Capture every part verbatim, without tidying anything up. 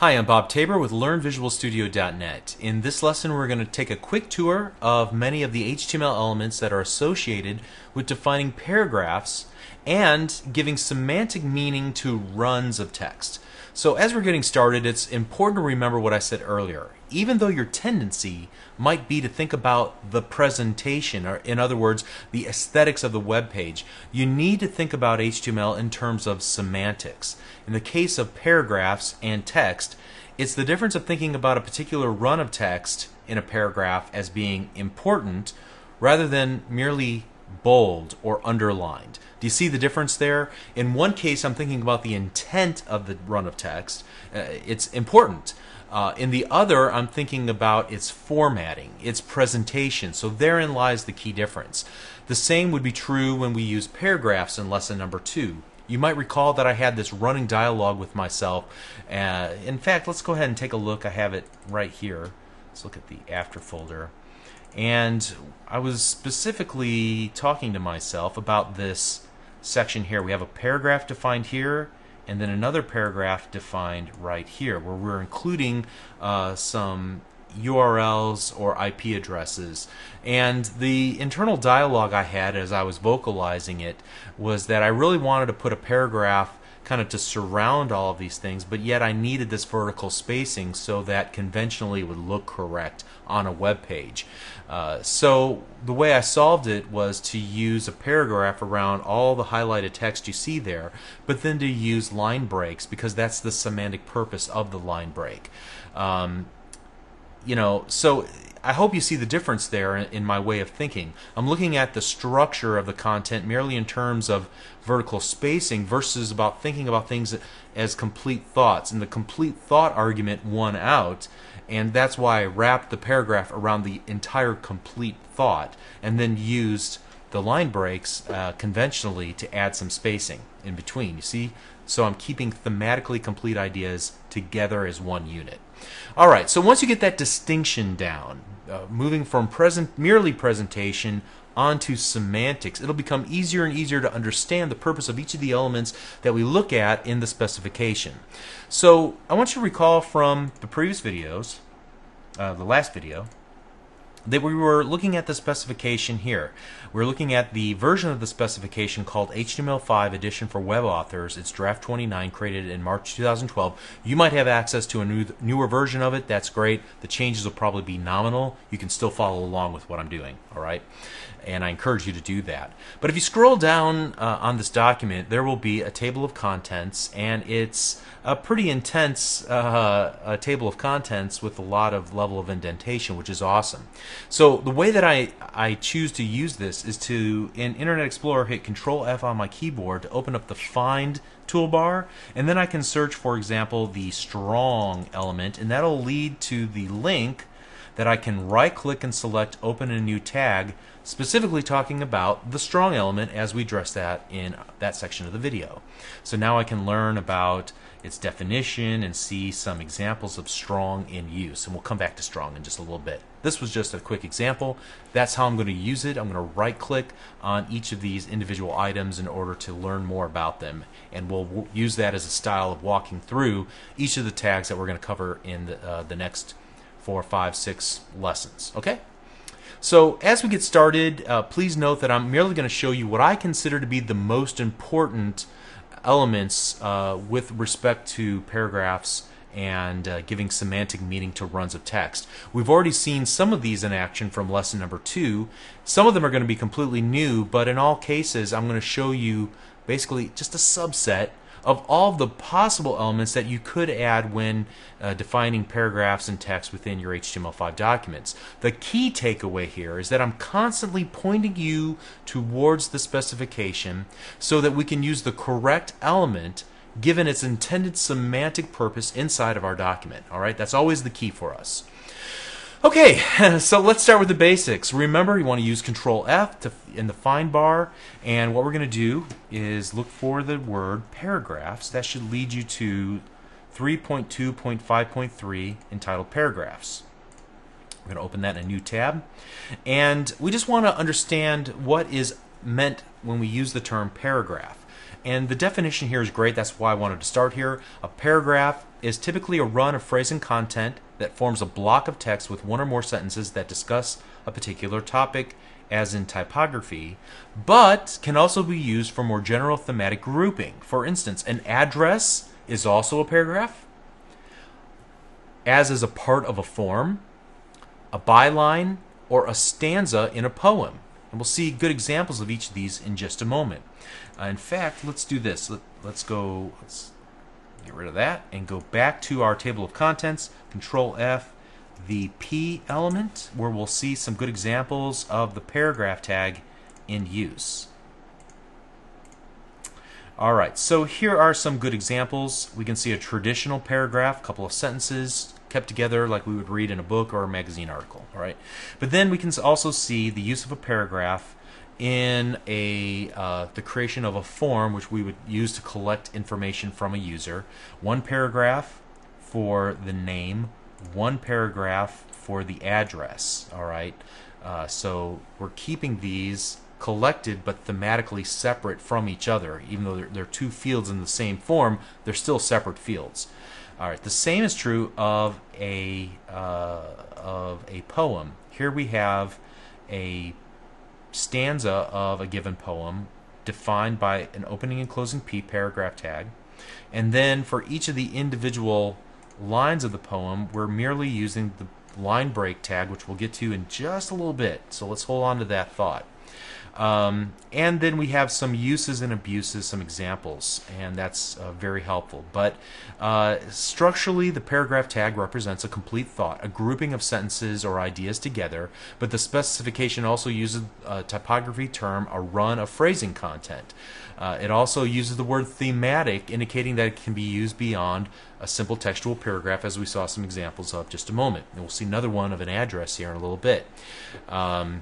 Hi, I'm Bob Tabor with Learn Visual Studio dot net. In this lesson, we're going to take a quick tour of many of the H T M L elements that are associated with defining paragraphs and giving semantic meaning to runs of text. So as we're getting started, it's important to remember what I said earlier. Even though your tendency might be to think about the presentation, or in other words, the aesthetics of the web page, you need to think about H T M L in terms of semantics. In the case of paragraphs and text, it's the difference of thinking about a particular run of text in a paragraph as being important rather than merely bold or underlined. Do you see the difference there? In one case, I'm thinking about the intent of the run of text. Uh, it's important. Uh, in the other, I'm thinking about its formatting, its presentation. So therein lies the key difference. The same would be true when we use paragraphs in lesson number two. You might recall that I had this running dialogue with myself. Uh, in fact, let's go ahead and take a look. I have it right here. Let's look at the after folder. And I was specifically talking to myself about this section here. We have a paragraph defined here, and then another paragraph defined right here, where we're including uh, some U R Ls or I P addresses. And the internal dialogue I had as I was vocalizing it was that I really wanted to put a paragraph kind of to surround all of these things, but yet I needed this vertical spacing so that conventionally it would look correct on a web page. Uh, so the way I solved it was to use a paragraph around all the highlighted text you see there, but then to use line breaks because that's the semantic purpose of the line break. Um, you know, so I hope you see the difference there in, in my way of thinking. I'm looking at the structure of the content merely in terms of vertical spacing versus about thinking about things as complete thoughts. And the complete thought argument won out, and that's why I wrapped the paragraph around the entire complete thought and then used the line breaks uh, conventionally to add some spacing in between. You see? So I'm keeping thematically complete ideas together as one unit. All right, so once you get that distinction down, uh, moving from present merely presentation onto semantics, it'll become easier and easier to understand the purpose of each of the elements that we look at in the specification. So I want you to recall from the previous videos, uh, the last video, that we were looking at the specification here. We're looking at the version of the specification called H T M L five Edition for Web Authors. It's draft twenty-nine, created in March two thousand twelve. You might have access to a new, newer version of it. That's great. The changes will probably be nominal. You can still follow along with what I'm doing, all right? And I encourage you to do that. But if you scroll down uh, on this document, there will be a table of contents, and it's a pretty intense uh, a table of contents with a lot of level of indentation, which is awesome. So the way that I, I choose to use this is to, in Internet Explorer, hit control F on my keyboard to open up the Find toolbar, and then I can search, for example, the strong element, and that'll lead to the link that I can right-click and select Open a New Tag, specifically talking about the strong element as we address that in that section of the video. So now I can learn about its definition and see some examples of strong in use. And we'll come back to strong in just a little bit. This was just a quick example. That's how I'm going to use it. I'm going to right-click on each of these individual items in order to learn more about them. And we'll use that as a style of walking through each of the tags that we're going to cover in the, uh, the next four, five, six lessons. Okay? So as we get started, uh, please note that I'm merely going to show you what I consider to be the most important elements uh, with respect to paragraphs and uh, giving semantic meaning to runs of text. We've already seen some of these in action from lesson number two. Some of them are going to be completely new, but in all cases I'm going to show you basically just a subset of all of the possible elements that you could add when uh, defining paragraphs and text within your H T M L five documents. The key takeaway here is that I'm constantly pointing you towards the specification so that we can use the correct element given its intended semantic purpose inside of our document. All right, that's always the key for us. Okay, so let's start with the basics. Remember, you want to use control F to, in the find bar, and what we're going to do is look for the word paragraphs. That should lead you to three point two point five point three entitled paragraphs. We're going to open that in a new tab, and we just want to understand what is meant when we use the term paragraph. And the definition here is great. That's why I wanted to start here. A paragraph is typically a run of phrase and content that forms a block of text with one or more sentences that discuss a particular topic, as in typography, but can also be used for more general thematic grouping. For instance, an address is also a paragraph, as is a part of a form, a byline, or a stanza in a poem. And we'll see good examples of each of these in just a moment. Uh, in fact, let's do this. Let, let's go, let's get rid of that and go back to our table of contents, Control F, the P element, where we'll see some good examples of the paragraph tag in use. Alright, so here are some good examples. We can see a traditional paragraph, a couple of sentences kept together like we would read in a book or a magazine article. All right, but then we can also see the use of a paragraph in a uh, the creation of a form which we would use to collect information from a user. One paragraph for the name, one paragraph for the address. All right, uh, so we're keeping these collected but thematically separate from each other. Even though they're, they're two fields in the same form, they're still separate fields. All right, the same is true of a uh, of a poem. Here we have a stanza of a given poem defined by an opening and closing P paragraph tag, and then for each of the individual lines of the poem, we're merely using the line break tag, which we'll get to in just a little bit. So let's hold on to that thought. Um, and then we have some uses and abuses, some examples, and that's uh, very helpful. But uh, structurally, the paragraph tag represents a complete thought, a grouping of sentences or ideas together, but the specification also uses a typography term, a run of phrasing content. Uh, it also uses the word thematic, indicating that it can be used beyond a simple textual paragraph, as we saw some examples of just a moment. And we'll see another one of an address here in a little bit. Um,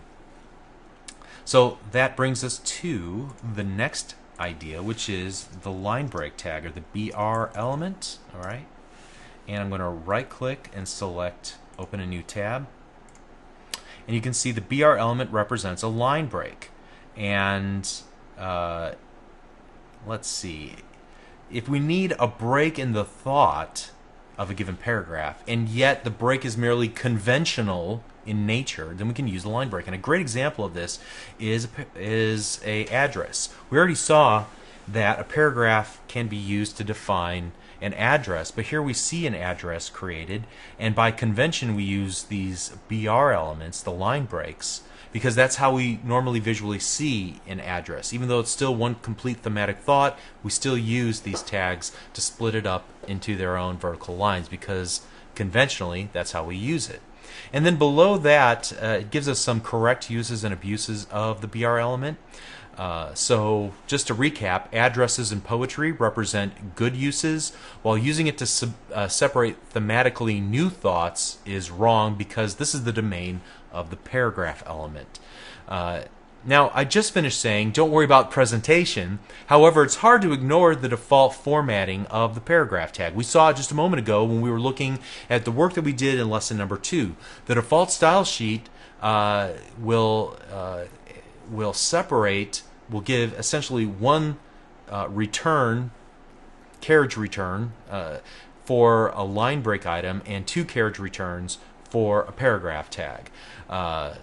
So that brings us to the next idea, which is the line break tag, or the B R element. All right, and I'm going to right click and select open a new tab, and you can see the B R element represents a line break. And uh, let's see, if we need a break in the thought of a given paragraph, and yet the break is merely conventional in nature, then we can use the line break. And a great example of this is is a address. We already saw that a paragraph can be used to define an address, but here we see an address created, and by convention we use these B R elements, the line breaks, because that's how we normally visually see an address. Even though it's still one complete thematic thought, we still use these tags to split it up into their own vertical lines, because conventionally that's how we use it. And then below that, uh, it gives us some correct uses and abuses of the B R element. Uh, so just to recap, addresses in poetry represent good uses, while using it to sub, uh, separate thematically new thoughts is wrong, because this is the domain of the paragraph element. Uh, Now, I just finished saying, don't worry about presentation. However, it's hard to ignore the default formatting of the paragraph tag. We saw it just a moment ago when we were looking at the work that we did in lesson number two. The default style sheet uh, will uh, will separate, will give essentially one uh, return, carriage return, uh, for a line break item, and two carriage returns for a paragraph tag. Uh,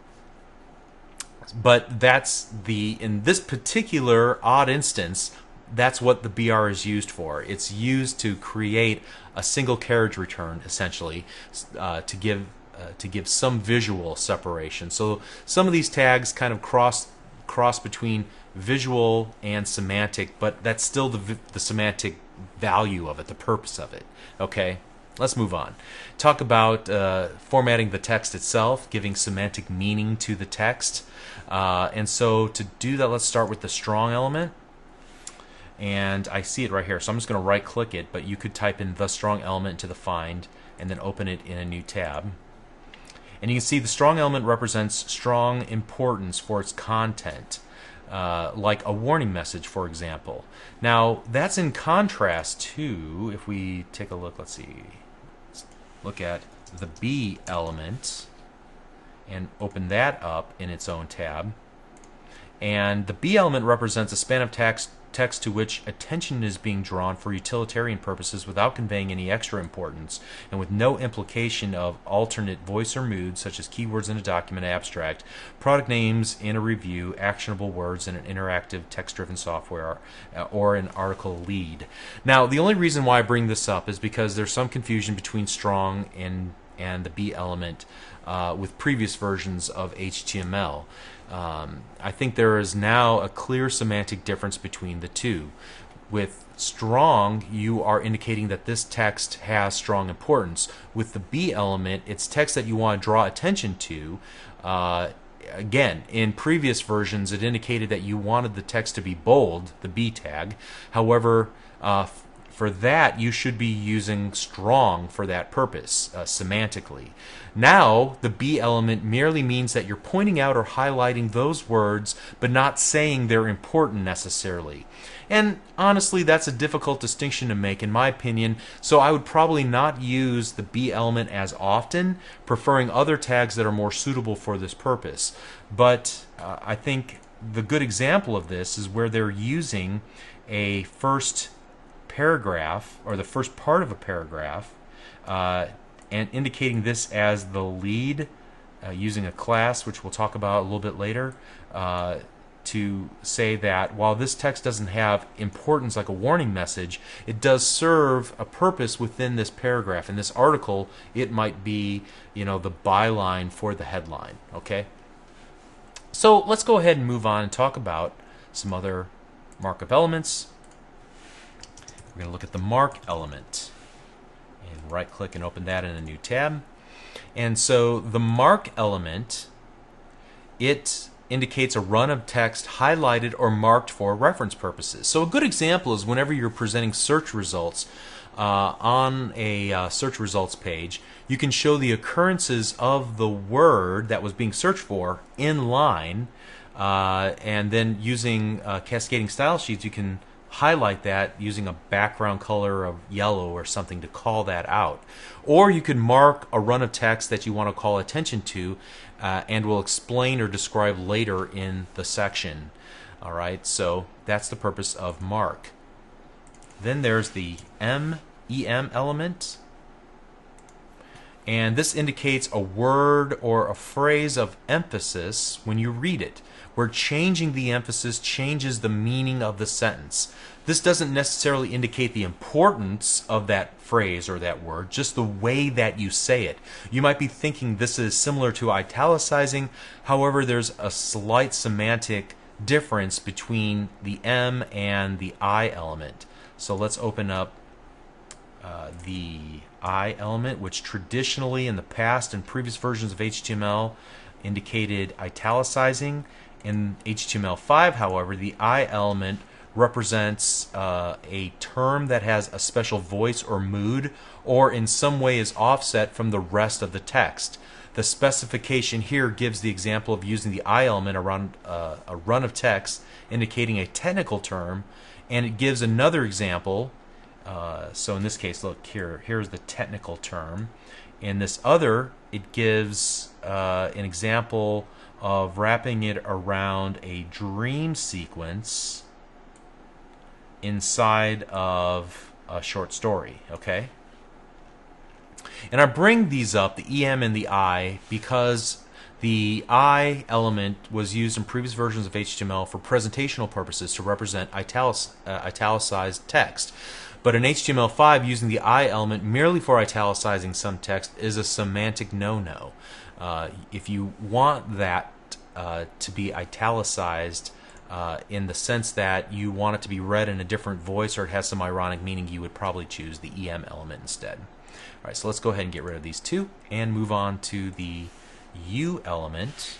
But that's the, in this particular odd instance, that's what the B R is used for. It's used to create a single carriage return, essentially, uh, to give uh, to give some visual separation. So some of these tags kind of cross cross between visual and semantic, but that's still the the semantic value of it, the purpose of it. Okay. Let's move on. Talk about uh, formatting the text itself, giving semantic meaning to the text. Uh, and so to do that, let's start with the strong element. And I see it right here, so I'm just going to right click it, but you could type in the strong element into the find and then open it in a new tab. And you can see the strong element represents strong importance for its content. Uh, like a warning message, for example. Now, that's in contrast to, if we take a look, let's see, let's look at the B element and open that up in its own tab. And the B element represents a span of text text to which attention is being drawn for utilitarian purposes without conveying any extra importance, and with no implication of alternate voice or mood, such as keywords in a document abstract, product names in a review, actionable words in an interactive text-driven software, or an article lead. Now, the only reason why I bring this up is because there's some confusion between strong and and the B element uh, with previous versions of H T M L. Um, I think there is now a clear semantic difference between the two. With strong, you are indicating that this text has strong importance. With the B element, it's text that you want to draw attention to. Uh, again, in previous versions, it indicated that you wanted the text to be bold, the B tag. However, uh, for that, you should be using strong for that purpose, uh, semantically. Now, the B element merely means that you're pointing out or highlighting those words, but not saying they're important necessarily. And honestly, that's a difficult distinction to make, in my opinion, so I would probably not use the B element as often, preferring other tags that are more suitable for this purpose. But uh, I think the good example of this is where they're using a first paragraph, or the first part of a paragraph, uh, and indicating this as the lead, uh, using a class, which we'll talk about a little bit later, uh, to say that while this text doesn't have importance like a warning message, it does serve a purpose within this paragraph. In this article, it might be, you know, the byline for the headline. Okay? So let's go ahead and move on and talk about some other markup elements. We're going to look at the mark element, and right click and open that in a new tab. And so the mark element, it indicates a run of text highlighted or marked for reference purposes. So a good example is whenever you're presenting search results uh, on a uh, search results page, you can show the occurrences of the word that was being searched for in line, uh, and then using uh, cascading style sheets, you can highlight that using a background color of yellow or something to call that out. Or you could mark a run of text that you want to call attention to, uh, and will explain or describe later in the section. Alright, so that's the purpose of mark. Then there's the M E M element, and this indicates a word or a phrase of emphasis when you read it, where changing the emphasis changes the meaning of the sentence. This doesn't necessarily indicate the importance of that phrase or that word, just the way that you say it. You might be thinking this is similar to italicizing, however, there's a slight semantic difference between the M and the I element. So let's open up uh, the I element, which traditionally in the past and previous versions of H T M L indicated italicizing. In H T M L five, however, the I element represents uh, a term that has a special voice or mood, or in some way is offset from the rest of the text. The specification here gives the example of using the I element around uh, a run of text indicating a technical term, and it gives another example. Uh, so in this case, look here, here's the technical term. In this other, it gives uh, an example of wrapping it around a dream sequence inside of a short story. Okay? And I bring these up, the E M and the I, because the I element was used in previous versions of H T M L for presentational purposes to represent italic, uh, italicized text. But in H T M L five, using the I element merely for italicizing some text is a semantic no-no. Uh, if you want that uh, to be italicized uh, in the sense that you want it to be read in a different voice or it has some ironic meaning, you would probably choose the E M element instead. All right, so let's go ahead and get rid of these two and move on to the U element.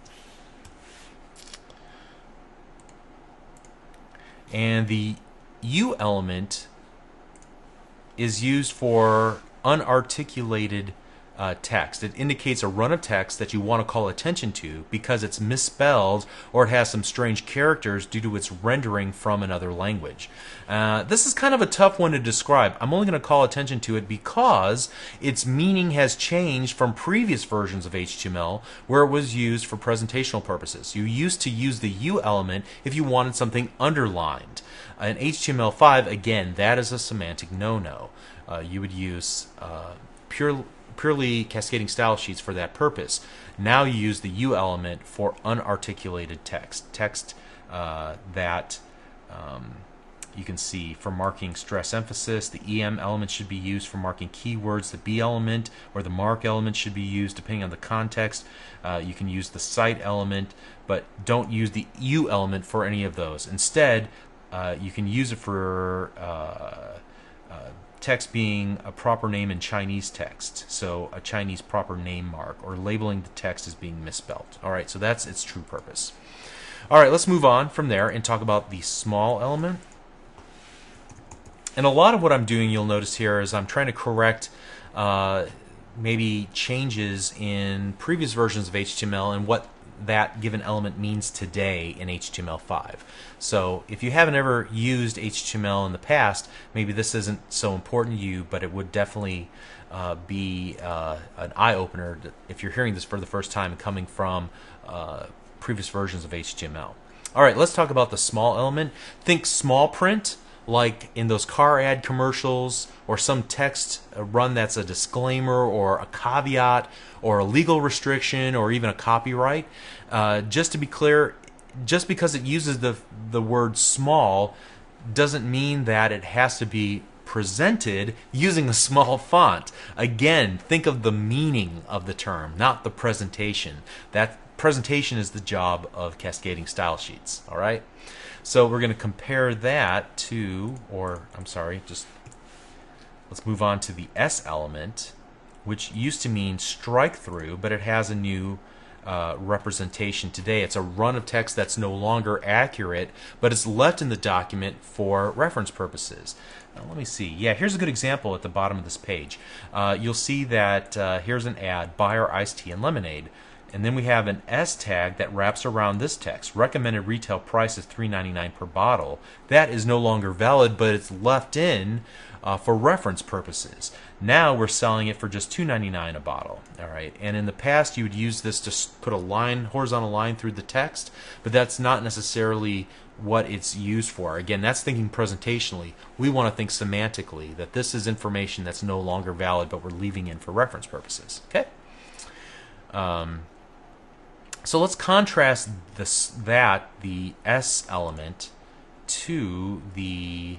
And the U element is used for unarticulated uh, text. It indicates a run of text that you want to call attention to because it's misspelled or it has some strange characters due to its rendering from another language. Uh, this is kind of a tough one to describe. I'm only going to call attention to it because its meaning has changed from previous versions of H T M L where it was used for presentational purposes. You used to use the U element if you wanted something underlined. In H T M L five, again, that is a semantic no-no. Uh, you would use uh, pure, purely cascading style sheets for that purpose. Now you use the U element for unarticulated text, text uh, that um, you can see for marking stress emphasis. The E M element should be used for marking keywords. The B element or the mark element should be used depending on the context. Uh, you can use the cite element, but don't use the U element for any of those. Instead, uh, you can use it for uh, uh, text being a proper name in Chinese text, so a Chinese proper name mark, or labeling the text as being misspelled. All right, so that's its true purpose. All right, let's move on from there and talk about the small element. And a lot of what I'm doing, you'll notice here, is I'm trying to correct uh, maybe changes in previous versions of H T M L and what that given element means today in H T M L five. So if you haven't ever used H T M L in the past, maybe this isn't so important to you, but it would definitely uh, be uh, an eye-opener if you're hearing this for the first time coming from uh, previous versions of H T M L. All right, let's talk about the small element. Think small print, like in those car ad commercials, or some text run that's a disclaimer or a caveat or a legal restriction or even a copyright. Uh, just to be clear, just because it uses the the word small doesn't mean that it has to be presented using a small font. Again, think of the meaning of the term, not the presentation. That presentation is the job of cascading style sheets. All right? So we're going to compare that to, or I'm sorry, just let's move on to the S element, which used to mean strike through, but it has a new uh, representation today. It's a run of text that's no longer accurate, but it's left in the document for reference purposes. Now, let me see. Yeah, here's a good example at the bottom of this page. Uh, you'll see that uh, here's an ad, buy our iced tea and lemonade. And then we have an S tag that wraps around this text. Recommended retail price is three ninety-nine per bottle. That is no longer valid, but it's left in uh, for reference purposes. Now we're selling it for just two ninety-nine a bottle. All right. And in the past, you would use this to put a line, horizontal line through the text, but that's not necessarily what it's used for. Again, that's thinking presentationally. We want to think semantically that this is information that's no longer valid, but we're leaving in for reference purposes. Okay. Um, So let's contrast this, that, the S element, to the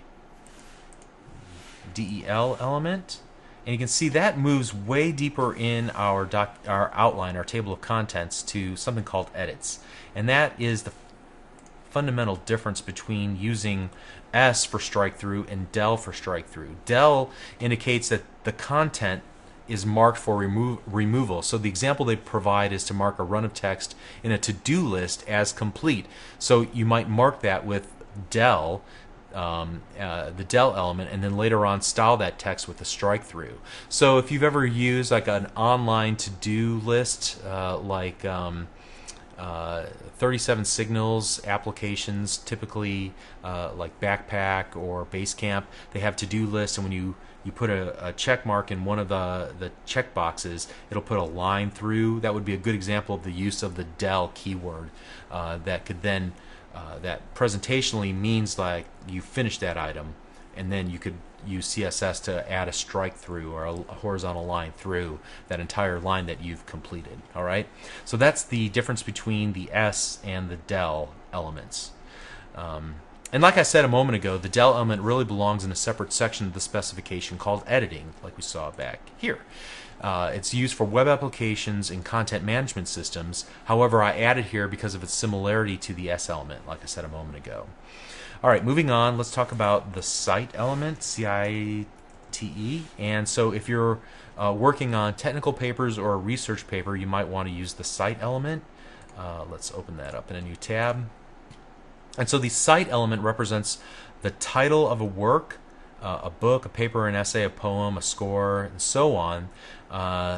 D E L element. And you can see that moves way deeper in our, doc, our outline, our table of contents, to something called edits. And that is the fundamental difference between using S for strike through and del for strike through. Del indicates that the content is marked for remo removal. So the example they provide is to mark a run of text in a to-do list as complete. So you might mark that with del, um, uh, the del element, and then later on style that text with a strike through. So if you've ever used like an online to-do list, uh, like um, uh, thirty-seven Signals applications, typically uh, like Backpack or Basecamp, they have to-do lists, and when you you put a, a check mark in one of the, the check boxes, it'll put a line through. That would be a good example of the use of the del keyword uh, that could then, uh, that presentationally means like you finished that item, and then you could use C S S to add a strike through or a, a horizontal line through that entire line that you've completed. All right? So that's the difference between the S and the del elements. Um, And like I said a moment ago, the del element really belongs in a separate section of the specification called editing, like we saw back here. Uh, it's used for web applications and content management systems. However, I added here because of its similarity to the S element, like I said a moment ago. All right, moving on, let's talk about the cite element, C I T E. And so if you're uh, working on technical papers or a research paper, you might want to use the cite element. Uh, let's open that up in a new tab. And so the cite element represents the title of a work, uh, a book, a paper, an essay, a poem, a score, and so on. Uh,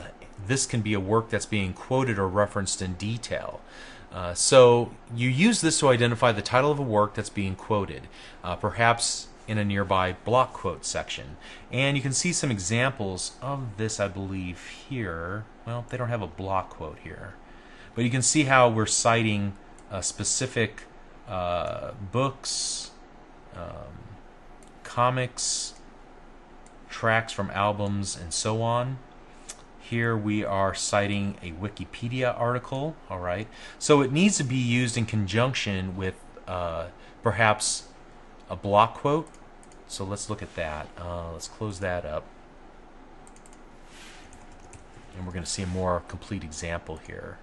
this can be a work that's being quoted or referenced in detail. Uh, so you use this to identify the title of a work that's being quoted, uh, perhaps in a nearby block quote section. And you can see some examples of this, I believe, here. Well, they don't have a block quote here. But you can see how we're citing uh, specific uh, books, um, comics, tracks from albums, and so on. Here we are citing a Wikipedia article, all right? So it needs to be used in conjunction with uh, perhaps a block quote. So let's look at that. Uh, let's close that up. And we're going to see a more complete example here.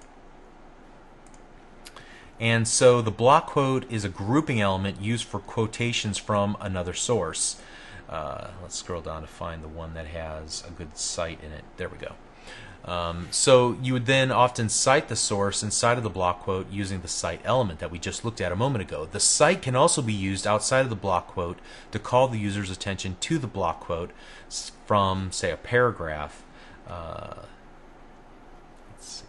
And so the block quote is a grouping element used for quotations from another source. Uh, let's scroll down to find the one that has a good cite in it. There we go. Um, so you would then often cite the source inside of the block quote using the cite element that we just looked at a moment ago. The cite can also be used outside of the block quote to call the user's attention to the block quote from, say, a paragraph. Uh, let's see.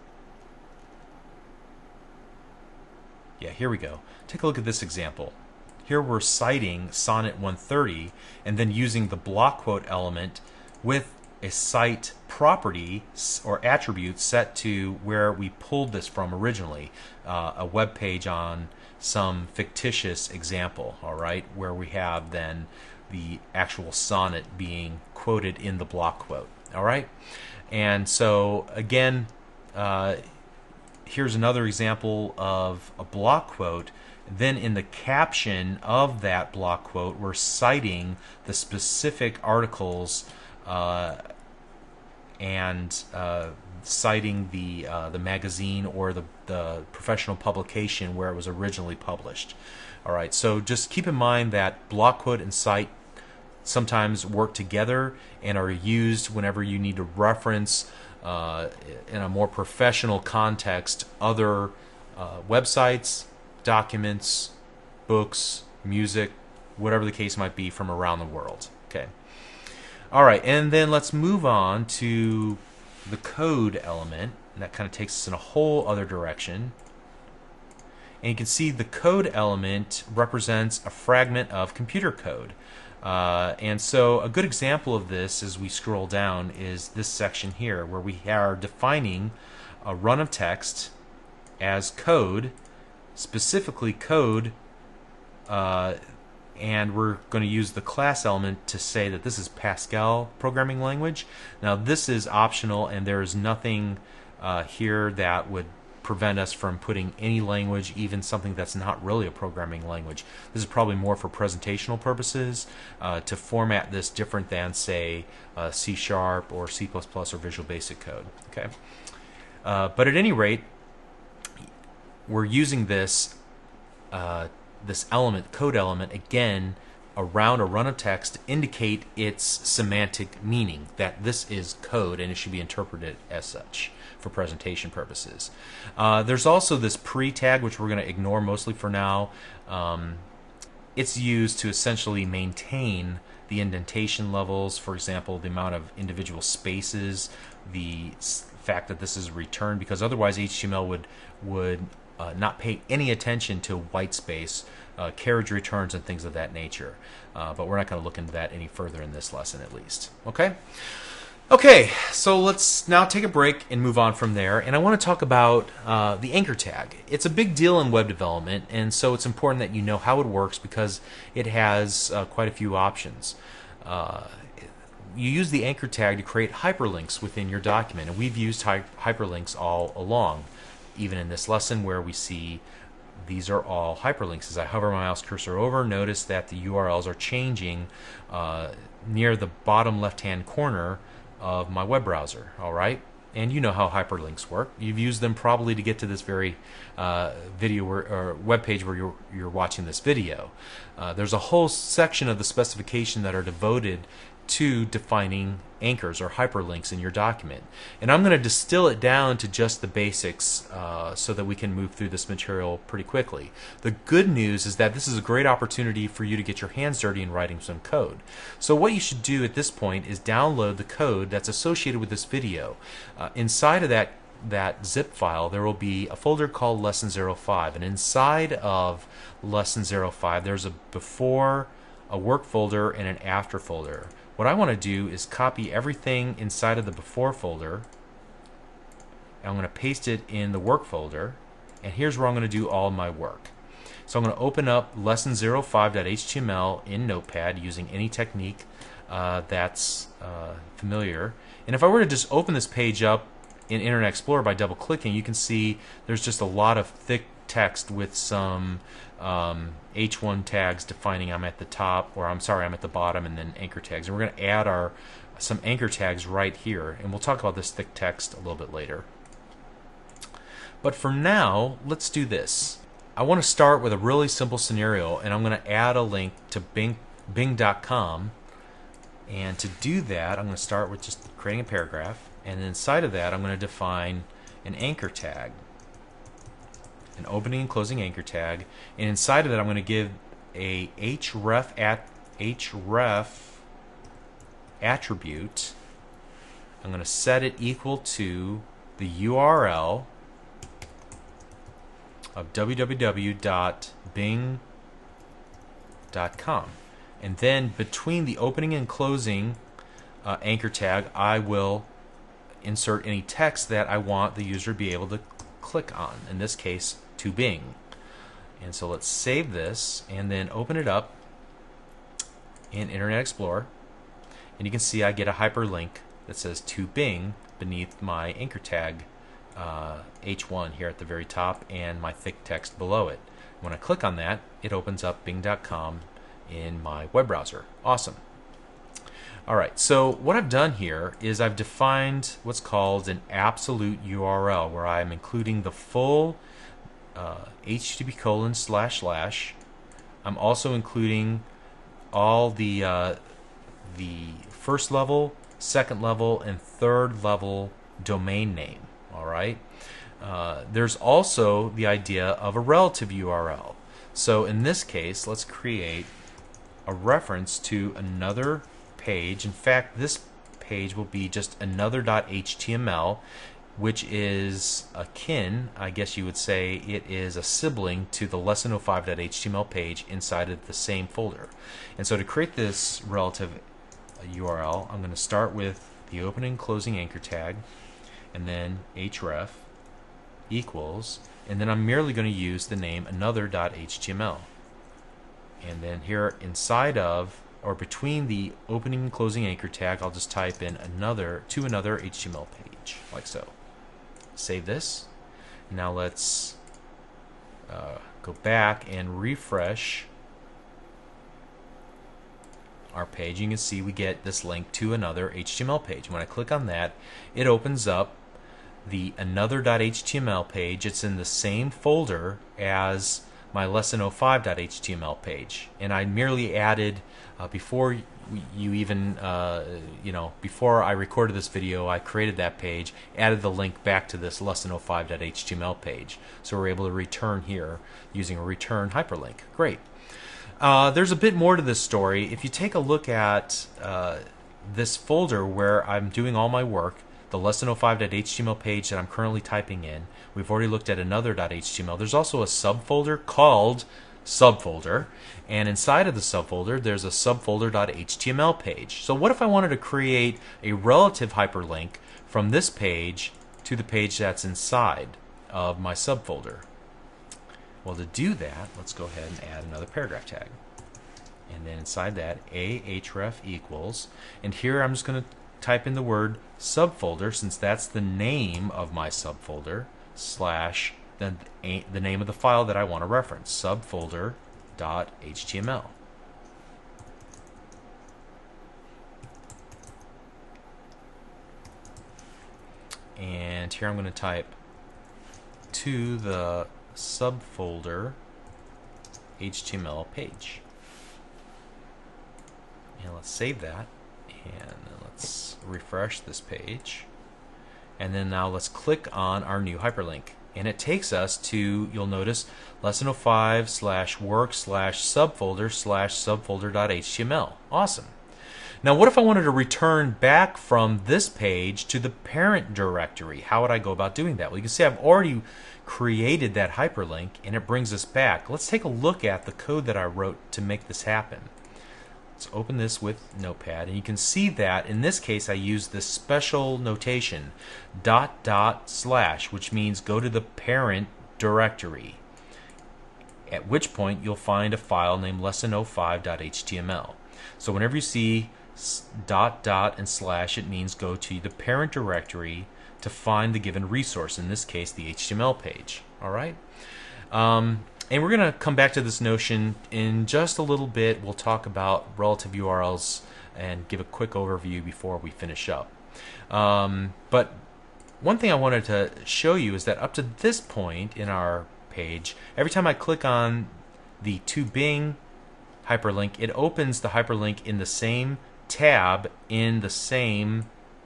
Yeah, here we go. Take a look at this example. Here we're citing Sonnet one thirty and then using the block quote element with a cite property or attribute set to where we pulled this from originally, uh, a web page on some fictitious example, all right, where we have then the actual sonnet being quoted in the block quote, all right? And so again, uh, here's another example of a block quote. Then in the caption of that block quote, we're citing the specific articles uh, and uh, citing the uh, the magazine or the, the professional publication where it was originally published. All right, so just keep in mind that block quote and cite sometimes work together and are used whenever you need to reference uh, in a more professional context other uh, websites, documents, books, music, whatever the case might be from around the world. Okay. All right, and then let's move on to the code element. And that kind of takes us in a whole other direction. And you can see the code element represents a fragment of computer code. Uh, and so a good example of this as we scroll down is this section here where we are defining a run of text as code, specifically code, uh, and we're going to use the class element to say that this is Pascal programming language. Now this is optional and there is nothing uh, here that would prevent us from putting any language, even something that's not really a programming language. This is probably more for presentational purposes, uh, to format this different than, say, uh, C Sharp or C plus plus or Visual Basic Code. Okay, uh, but at any rate, we're using this uh, this element, code element, again around a run of text to indicate its semantic meaning, that this is code and it should be interpreted as such for presentation purposes. Uh, there's also this pre-tag, which we're going to ignore mostly for now. Um, it's used to essentially maintain the indentation levels, for example, the amount of individual spaces, the fact that this is returned, because otherwise H T M L would would uh, not pay any attention to white space, uh, carriage returns, and things of that nature. Uh, but we're not going to look into that any further in this lesson, at least. Okay. Okay, so let's now take a break and move on from there. And I want to talk about uh, the anchor tag. It's a big deal in web development, and so it's important that you know how it works because it has uh, quite a few options. Uh, you use the anchor tag to create hyperlinks within your document, and we've used hy hyperlinks all along, even in this lesson where we see these are all hyperlinks. As I hover my mouse cursor over, notice that the U R Ls are changing uh, near the bottom left-hand corner of my web browser. All right, and you know how hyperlinks work. You've used them probably to get to this very uh, video or, or web page where you're, you're watching this video. Uh, there's a whole section of the specification that are devoted to defining anchors or hyperlinks in your document. And I'm going to distill it down to just the basics uh, so that we can move through this material pretty quickly. The good news is that this is a great opportunity for you to get your hands dirty in writing some code. So what you should do at this point is download the code that's associated with this video. Uh, inside of that that zip file there will be a folder called lesson zero five, and inside of lesson zero five there's a before, a work folder, and an after folder. What I want to do is copy everything inside of the before folder. I'm going to paste it in the work folder, and here's where I'm going to do all my work. So I'm going to open up lesson zero five dot H T M L in Notepad using any technique uh, that's uh, familiar. And if I were to just open this page up in Internet Explorer by double clicking, you can see there's just a lot of thick text with some um, H one tags defining I'm at the top, or I'm sorry, I'm at the bottom, and then anchor tags. And we're going to add our some anchor tags right here, and we'll talk about this thick text a little bit later. But for now, let's do this. I want to start with a really simple scenario, and I'm going to add a link to Bing, Bing dot com. And to do that, I'm going to start with just creating a paragraph, and inside of that I'm going to define an anchor tag, an opening and closing anchor tag, and inside of that I'm going to give a href at href attribute. I'm going to set it equal to the U R L of w w w dot bing dot com. And then between the opening and closing uh, anchor tag, I will insert any text that I want the user to be able to click on, in this case to Bing. And so let's save this and then open it up in Internet Explorer, and you can see I get a hyperlink that says to Bing beneath my anchor tag uh, H one here at the very top and my thick text below it. When I click on that, it opens up Bing dot com in my web browser. Awesome. Alright, so what I've done here is I've defined what's called an absolute U R L, where I'm including the full uh, H T T P colon slash slash. I'm also including all the uh, the first level, second level, and third level domain name. Alright, uh, there's also the idea of a relative U R L. So in this case, let's create a reference to another page. In fact, this page will be just another .html, which is akin, I guess you would say, it is a sibling to the lesson oh five dot H T M L page inside of the same folder. And so to create this relative U R L, I'm going to start with the opening and closing anchor tag, and then href equals, and then I'm merely going to use the name another.html. And then here inside of, or between the opening and closing anchor tag, I'll just type in another to another H T M L page, like so. Save this. Now let's uh, go back and refresh our page. You can see we get this link to another H T M L page. When I click on that, it opens up the another.html page. It's in the same folder as my lesson oh five dot H T M L page, and I merely added uh, before you even uh, you know before I recorded this video, I created that page, added the link back to this lesson oh five dot H T M L page, so we're able to return here using a return hyperlink. Great. Uh, there's a bit more to this story. If you take a look at uh, this folder where I'm doing all my work, the lesson oh five dot H T M L page that I'm currently typing in, we've already looked at another .html. There's also a subfolder called subfolder, and inside of the subfolder there's a subfolder.html page. So what if I wanted to create a relative hyperlink from this page to the page that's inside of my subfolder? Well, to do that, let's go ahead and add another paragraph tag. And then inside that, a href equals, and here I'm just going to type in the word subfolder, since that's the name of my subfolder, slash the, the name of the file that I want to reference, subfolder.html. And here I'm going to type to the subfolder H T M L page. And let's save that And let's refresh this page. And then now let's click on our new hyperlink. And it takes us to, you'll notice, lesson oh five slash work slash subfolder slash subfolder.html. Awesome. Now what if I wanted to return back from this page to the parent directory? How would I go about doing that? Well, you can see I've already created that hyperlink and it brings us back. Let's take a look at the code that I wrote to make this happen. Let's open this with Notepad, and you can see that in this case I use this special notation, dot dot slash, which means go to the parent directory, at which point you'll find a file named lesson oh five dot h t m l. So whenever you see dot dot and slash, it means go to the parent directory to find the given resource, in this case the H T M L page. All right. Um, And we're going to come back to this notion in just a little bit. We'll talk about relative U R Ls and give a quick overview before we finish up. Um, but one thing I wanted to show you is that up to this point in our page, every time I click on the to Bing hyperlink, it opens the hyperlink in the same tab in the same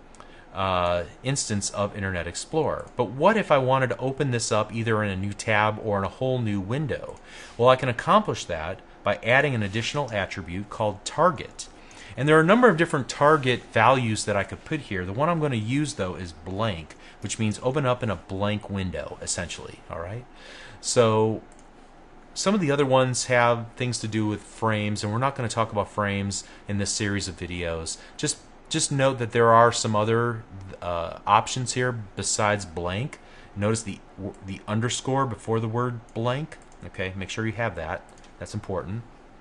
Uh, instance of Internet Explorer. But what if I wanted to open this up either in a new tab or in a whole new window? Well, I can accomplish that by adding an additional attribute called target. And there are a number of different target values that I could put here. The one I'm going to use though is blank, which means open up in a blank window essentially. All right. So some of the other ones have things to do with frames, and we're not going to talk about frames in this series of videos. Just Just note that there are some other uh, options here besides blank. Notice the the underscore before the word blank. Okay, make sure you have that. That's important.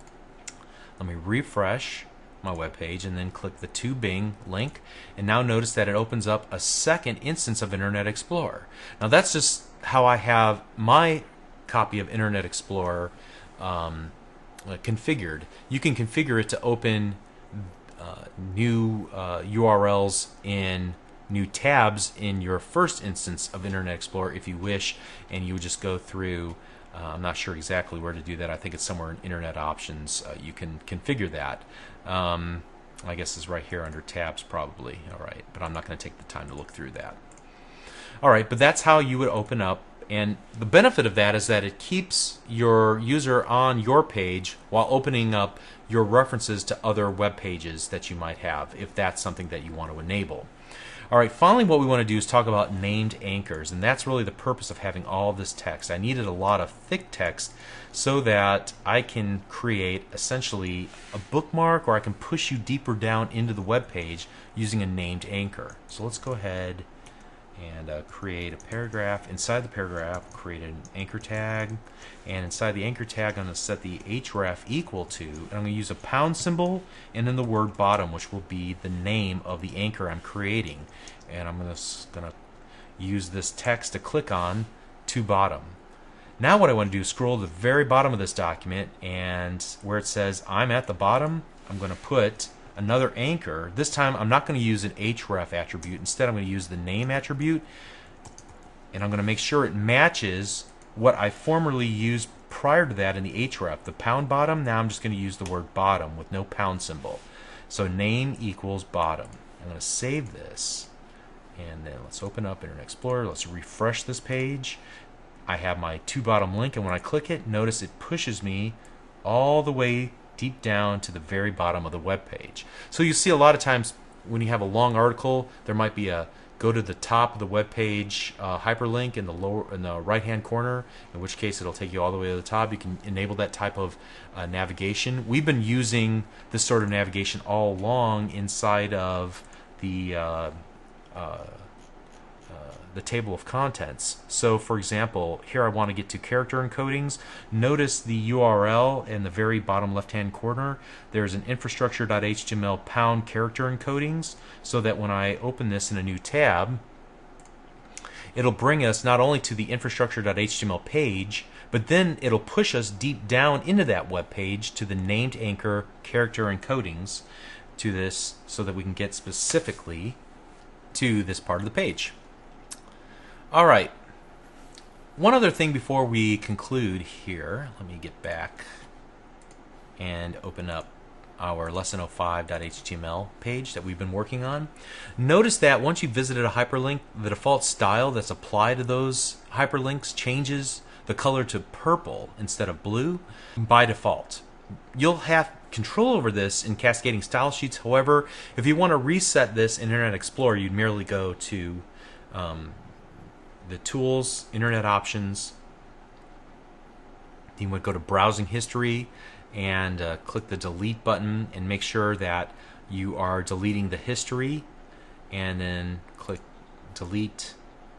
Let me refresh my web page and then click the to Bing link, and now notice that it opens up a second instance of Internet Explorer. Now that's just how I have my copy of Internet Explorer um, uh, configured. You can configure it to open Uh, new uh, U R Ls in new tabs in your first instance of Internet Explorer if you wish, and you would just go through, uh, I'm not sure exactly where to do that. I think it's somewhere in Internet Options. Uh, you can configure that. Um, I guess it's right here under tabs probably. All right, but I'm not going to take the time to look through that. All right, but that's how you would open up, and the benefit of that is that it keeps your user on your page while opening up your references to other web pages that you might have, if that's something that you want to enable. All right, finally what we want to do is talk about named anchors, and that's really the purpose of having all this text. I needed a lot of thick text so that I can create essentially a bookmark, or I can push you deeper down into the web page using a named anchor. So let's go ahead and uh, create a paragraph. Inside the paragraph, create an anchor tag, and inside the anchor tag I'm going to set the href equal to, and I'm going to use a pound symbol and then the word bottom, which will be the name of the anchor I'm creating, and I'm going to going to use this text to click on to bottom. Now what I want to do is scroll to the very bottom of this document, and where it says I'm at the bottom, I'm going to put another anchor. This time I'm not going to use an href attribute. Instead I'm going to use the name attribute, and I'm going to make sure it matches what I formerly used prior to that in the href, the pound bottom. Now I'm just going to use the word bottom with no pound symbol. So name equals bottom. I'm going to save this, and then let's open up Internet Explorer. Let's refresh this page. I have my to bottom link, and when I click it, notice it pushes me all the way deep down to the very bottom of the web page. So you see a lot of times when you have a long article, there might be a go to the top of the web page uh, hyperlink in the lower in the right hand corner, in which case it'll take you all the way to the top. You can enable that type of uh, navigation. We've been using this sort of navigation all along inside of the uh, uh, the table of contents. So for example, here I want to get to character encodings. Notice the U R L in the very bottom left hand corner. There's an infrastructure.html pound character encodings, so that when I open this in a new tab, it'll bring us not only to the infrastructure.html page, but then it'll push us deep down into that web page to the named anchor character encodings to this, so that we can get specifically to this part of the page. All right. One other thing before we conclude here, let me get back and open up our lesson oh five dot H T M L page that we've been working on. Notice that once you've visited a hyperlink, the default style that's applied to those hyperlinks changes the color to purple instead of blue by default. You'll have control over this in Cascading Style Sheets. However, if you want to reset this in Internet Explorer, you'd merely go to um, the Tools, Internet Options. You would go to Browsing History and uh, click the Delete button and make sure that you are deleting the history, and then click Delete,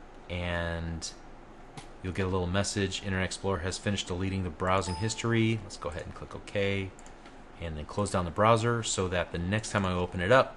and you'll get a little message. Internet Explorer has finished deleting the browsing history. Let's go ahead and click OK, and then close down the browser so that the next time I open it up,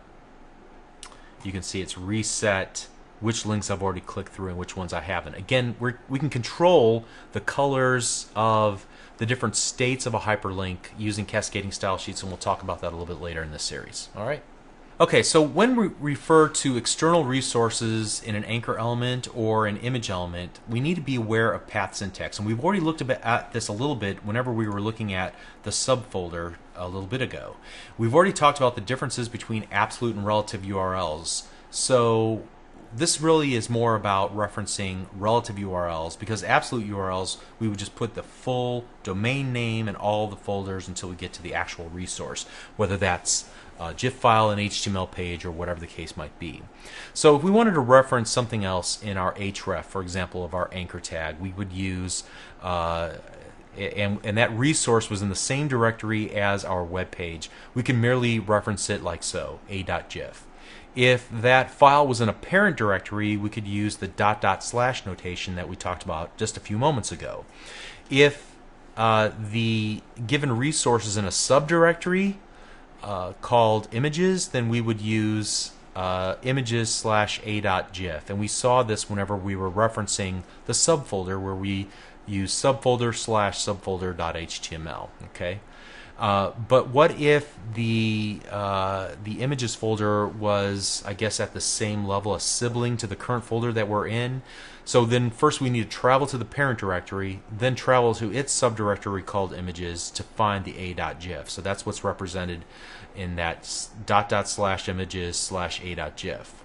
you can see it's reset which links I've already clicked through and which ones I haven't. Again, we're, we can control the colors of the different states of a hyperlink using Cascading Style Sheets, and we'll talk about that a little bit later in this series. All right. Okay, so when we refer to external resources in an anchor element or an image element, we need to be aware of path syntax. And we've already looked at this a little bit whenever we were looking at the subfolder a little bit ago. We've already talked about the differences between absolute and relative U R Ls. So this really is more about referencing relative U R Ls, because absolute U R Ls, we would just put the full domain name and all the folders until we get to the actual resource, whether that's a GIF file, an H T M L page, or whatever the case might be. So if we wanted to reference something else in our href, for example, of our anchor tag, we would use, uh, and, and that resource was in the same directory as our web page, we can merely reference it like so, a.gif. If that file was in a parent directory, we could use the dot dot slash notation that we talked about just a few moments ago. If uh, the given resource is in a subdirectory uh, called images, then we would use uh, images slash a.gif. And we saw this whenever we were referencing the subfolder, where we use subfolder slash subfolder.html. Okay. Uh, but what if the uh, the images folder was, I guess, at the same level, a sibling to the current folder that we're in? So then first we need to travel to the parent directory, then travel to its subdirectory called images to find the a.gif. So that's what's represented in that dot dot slash images slash a.gif.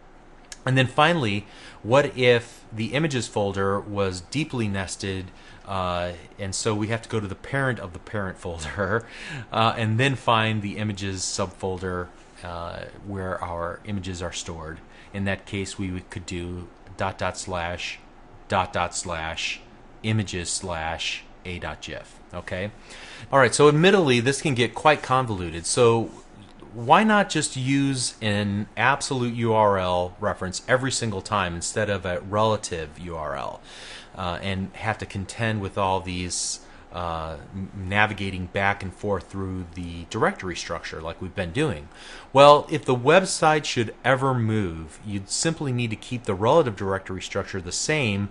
And then finally, what if the images folder was deeply nested, uh, and so we have to go to the parent of the parent folder uh, and then find the images subfolder uh, where our images are stored. In that case, we could do dot dot slash dot dot slash images slash a.gif. Okay? All right, so admittedly, this can get quite convoluted. So why not just use an absolute U R L reference every single time instead of a relative U R L uh, and have to contend with all these uh, navigating back and forth through the directory structure like we've been doing? Well, if the website should ever move, you'd simply need to keep the relative directory structure the same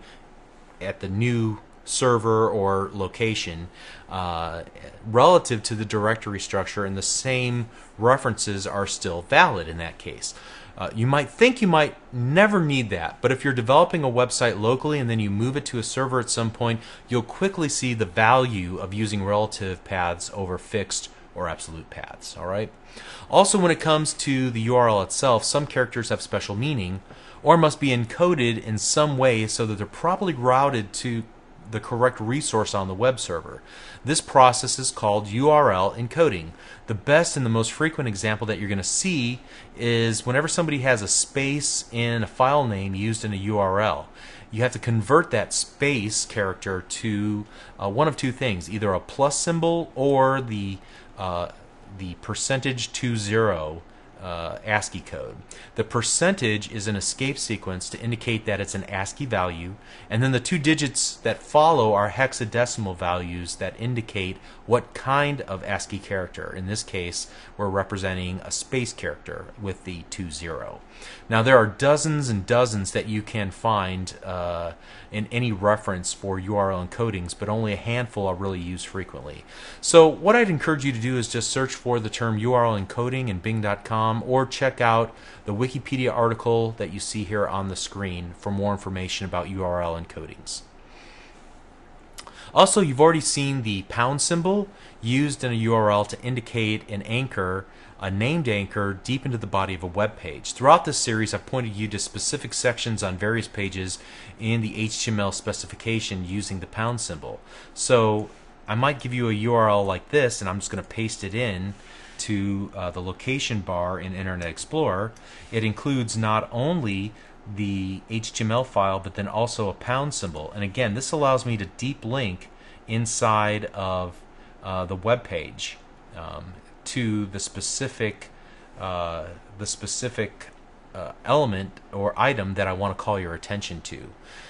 at the new server or location uh, relative to the directory structure, and the same references are still valid in that case. Uh, you might think you might never need that, but if you're developing a website locally and then you move it to a server at some point, you'll quickly see the value of using relative paths over fixed or absolute paths. All right. Also, when it comes to the U R L itself, some characters have special meaning or must be encoded in some way so that they're properly routed to the correct resource on the web server. This process is called U R L encoding. The best and the most frequent example that you're going to see is whenever somebody has a space in a file name used in a U R L. You have to convert that space character to uh, one of two things, either a plus symbol or the uh, the percentage two zero Uh, ASCII code. The percentage is an escape sequence to indicate that it's an ASCII value, and then the two digits that follow are hexadecimal values that indicate what kind of ASCII character. In this case, we're representing a space character with the two zero. Now, there are dozens and dozens that you can find uh, in any reference for U R L encodings, but only a handful are really used frequently. So what I'd encourage you to do is just search for the term U R L encoding in Bing dot com, or check out the Wikipedia article that you see here on the screen for more information about U R L encodings. Also, you've already seen the pound symbol used in a U R L to indicate an anchor, a named anchor, deep into the body of a web page. Throughout this series, I've pointed you to specific sections on various pages in the H T M L specification using the pound symbol. So I might give you a U R L like this, and I'm just going to paste it in to uh, the location bar in Internet Explorer. It includes not only the H T M L file, but then also a pound symbol. And again, this allows me to deep link inside of uh, the web page um, to the specific uh, the specific uh, element or item that I want to call your attention to.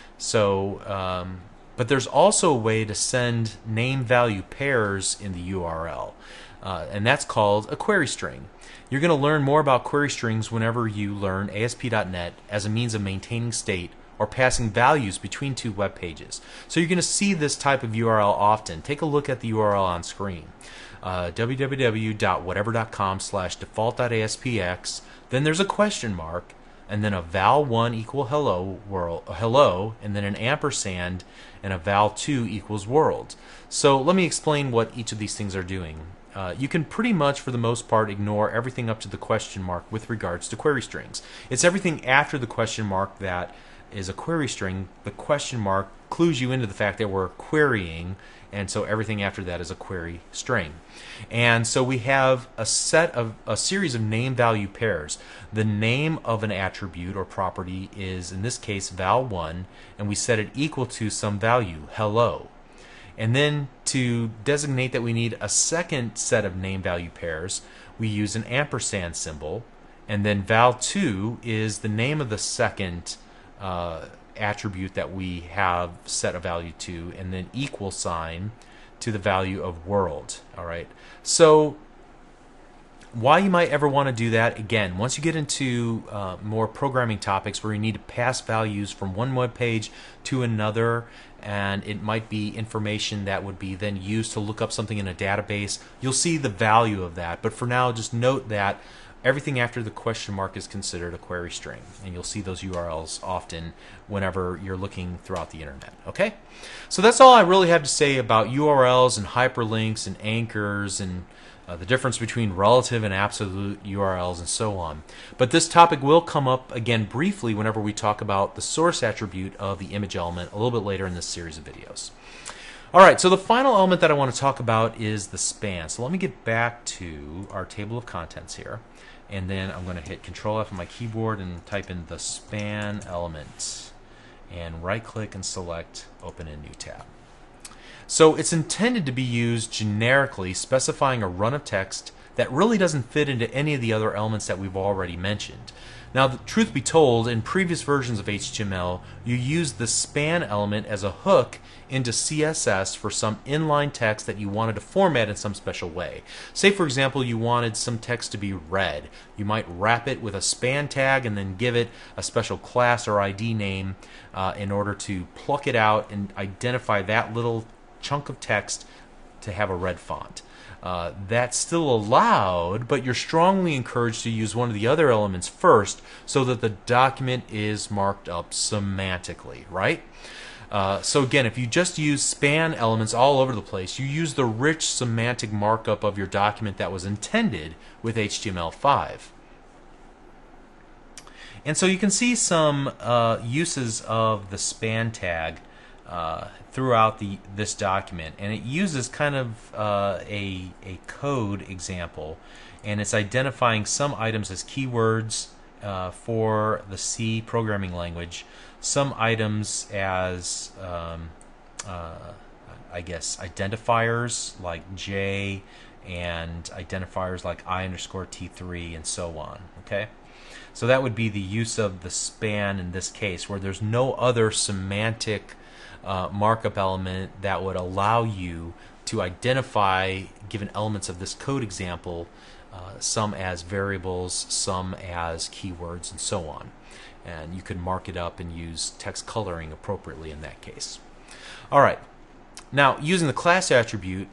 So, um, but there's also a way to send name-value pairs in the U R L, uh, and that's called a query string. You're going to learn more about query strings whenever you learn A S P dot net as a means of maintaining state or passing values between two web pages. So you're going to see this type of U R L often. Take a look at the U R L on screen. Uh, w w w dot whatever dot com slash default dot A S P x, then there's a question mark, and then a val one equal hello world hello, and then an ampersand, and a val two equals world. So let me explain what each of these things are doing. Uh, you can pretty much, for the most part, ignore everything up to the question mark with regards to query strings. It's everything after the question mark that is a query string. The question mark clues you into the fact that we're querying, and so everything after that is a query string. And so we have a set of a series of name value pairs. The name of an attribute or property is, in this case, val one, and we set it equal to some value, hello. And then to designate that we need a second set of name value pairs, we use an ampersand symbol, and then val two is the name of the second uh, attribute that we have set a value to, and then equal sign to the value of world. All right. So why you might ever want to do that, again, once you get into uh, more programming topics where you need to pass values from one web page to another, and it might be information that would be then used to look up something in a database, you'll see the value of that. But for now, just note that everything after the question mark is considered a query string, and you'll see those U R Ls often whenever you're looking throughout the internet. Okay? So that's all I really have to say about U R Ls and hyperlinks and anchors and Uh, the difference between relative and absolute U R Ls and so on. But this topic will come up again briefly whenever we talk about the source attribute of the image element a little bit later in this series of videos. Alright, so the final element that I want to talk about is the span. So let me get back to our table of contents here, and then I'm going to hit Control F on my keyboard and type in the span element, and right click and select Open a New Tab. So it's intended to be used generically, specifying a run of text that really doesn't fit into any of the other elements that we've already mentioned. Now, the truth be told, in previous versions of H T M L, you used the span element as a hook into C S S for some inline text that you wanted to format in some special way. Say, for example, you wanted some text to be red. You might wrap it with a span tag and then give it a special class or I D name uh, in order to pluck it out and identify that little chunk of text to have a red font. Uh, that's still allowed, but you're strongly encouraged to use one of the other elements first so that the document is marked up semantically, right? Uh, so again, if you just use span elements all over the place, you use the rich semantic markup of your document that was intended with H T M L five. And so you can see some uh, uses of the span tag Uh, throughout the this document, and it uses kind of uh, a, a code example, and it's identifying some items as keywords uh, for the C programming language, some items as um, uh, I guess identifiers like J, and identifiers like I underscore T three, and so on. Okay, so that would be the use of the span in this case, where there's no other semantic Uh, markup element that would allow you to identify, given elements of this code example, uh, some as variables, some as keywords, and so on. And you could mark it up and use text coloring appropriately in that case. Alright, now using the class attribute,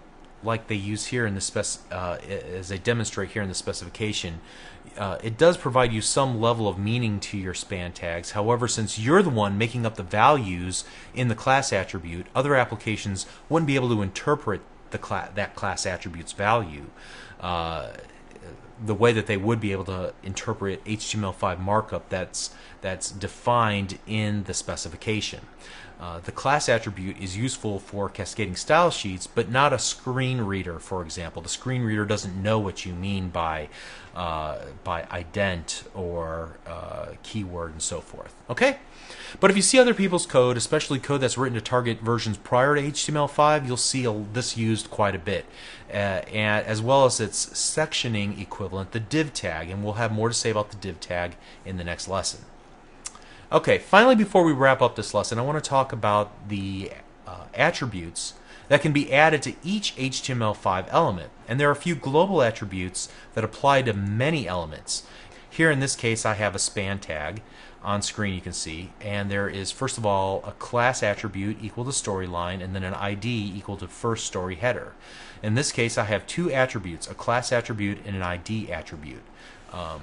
like they use here in the spec, uh, as they demonstrate here in the specification, uh, it does provide you some level of meaning to your span tags. However, since you're the one making up the values in the class attribute, other applications wouldn't be able to interpret the cla that class attribute's value uh, the way that they would be able to interpret H T M L five markup that's that's defined in the specification. Uh, the class attribute is useful for cascading style sheets, but not a screen reader, for example. The screen reader doesn't know what you mean by uh, by ident or uh, keyword and so forth. Okay? But if you see other people's code, especially code that's written to target versions prior to H T M L five, you'll see a, this used quite a bit, uh, and, as well as its sectioning equivalent, the div tag, and we'll have more to say about the div tag in the next lesson. Okay, finally, before we wrap up this lesson, I want to talk about the uh, attributes that can be added to each H T M L five element. And there are a few global attributes that apply to many elements. Here in this case, I have a span tag on screen, you can see, and there is, first of all, a class attribute equal to storyline, and then an I D equal to first story header. In this case, I have two attributes, a class attribute and an I D attribute. Um,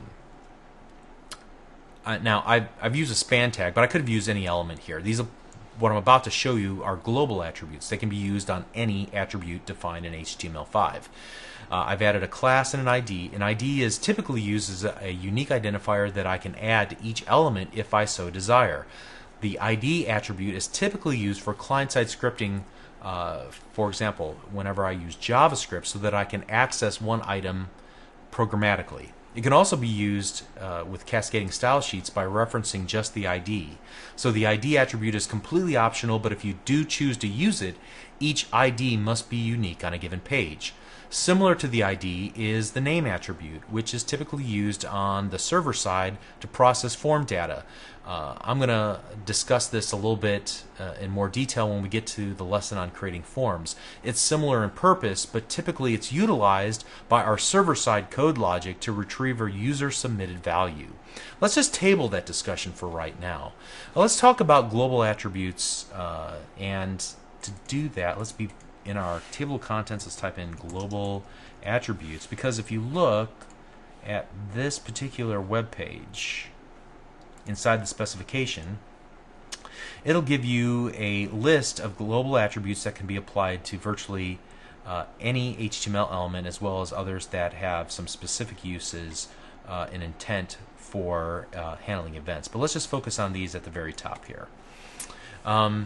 Uh, now, I've, I've used a span tag, but I could have used any element here. These, are, what I'm about to show you, are global attributes. They can be used on any attribute defined in H T M L five. Uh, I've added a class and an I D. An I D is typically used as a, a unique identifier that I can add to each element if I so desire. The I D attribute is typically used for client-side scripting, uh, for example, whenever I use JavaScript, so that I can access one item programmatically. It can also be used uh, with cascading style sheets by referencing just the I D. So the I D attribute is completely optional, but if you do choose to use it, each I D must be unique on a given page. Similar to the I D is the name attribute, which is typically used on the server side to process form data. Uh, I'm going to discuss this a little bit uh, in more detail when we get to the lesson on creating forms. It's similar in purpose, but typically it's utilized by our server-side code logic to retrieve a user-submitted value. Let's just table that discussion for right now. Now let's talk about global attributes, uh, and to do that, let's be in our table of contents, let's type in global attributes, because if you look at this particular web page inside the specification, it'll give you a list of global attributes that can be applied to virtually uh, any H T M L element, as well as others that have some specific uses uh, and intent for uh, handling events. But let's just focus on these at the very top here. Um,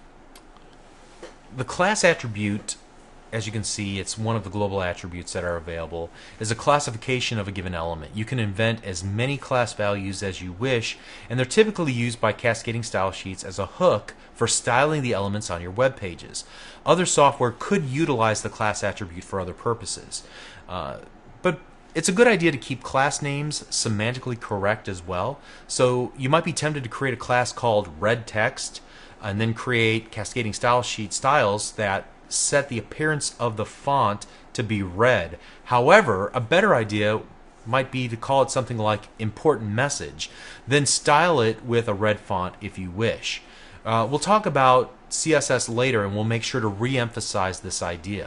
The class attribute, as you can see, it's one of the global attributes that are available, is a classification of a given element. You can invent as many class values as you wish, and they're typically used by cascading style sheets as a hook for styling the elements on your web pages. Other software could utilize the class attribute for other purposes. Uh, but it's a good idea to keep class names semantically correct as well. So you might be tempted to create a class called red text, and then create cascading style sheet styles that set the appearance of the font to be red. However, a better idea might be to call it something like important message, then style it with a red font if you wish. Uh, we'll talk about C S S later, and we'll make sure to re-emphasize this idea.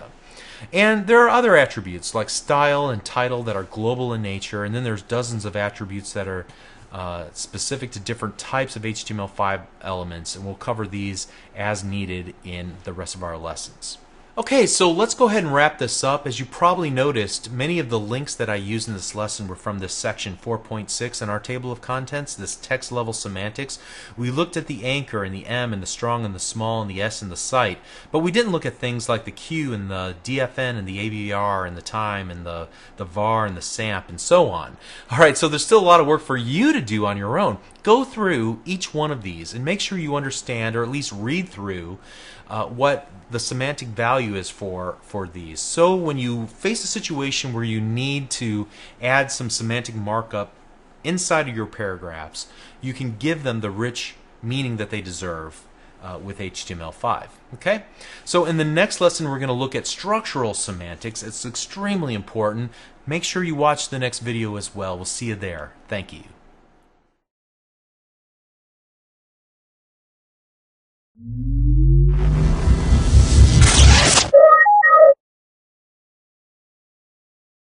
And there are other attributes like style and title that are global in nature, and then there's dozens of attributes that are Uh, specific to different types of H T M L five elements, and we'll cover these as needed in the rest of our lessons. Okay, so let's go ahead and wrap this up. As you probably noticed, many of the links that I used in this lesson were from this section four point six in our table of contents, this text level semantics. We looked at the anchor and the M and the strong and the small and the S and the cite, but we didn't look at things like the Q and the D F N and the A B R and the time and the, the var and the samp and so on. Alright, so there's still a lot of work for you to do on your own. Go through each one of these and make sure you understand, or at least read through, uh, what the semantic value is for for these. So when you face a situation where you need to add some semantic markup inside of your paragraphs, you can give them the rich meaning that they deserve uh, with H T M L five. Okay? So in the next lesson, we're going to look at structural semantics. It's extremely important. Make sure you watch the next video as well. We'll see you there. Thank you.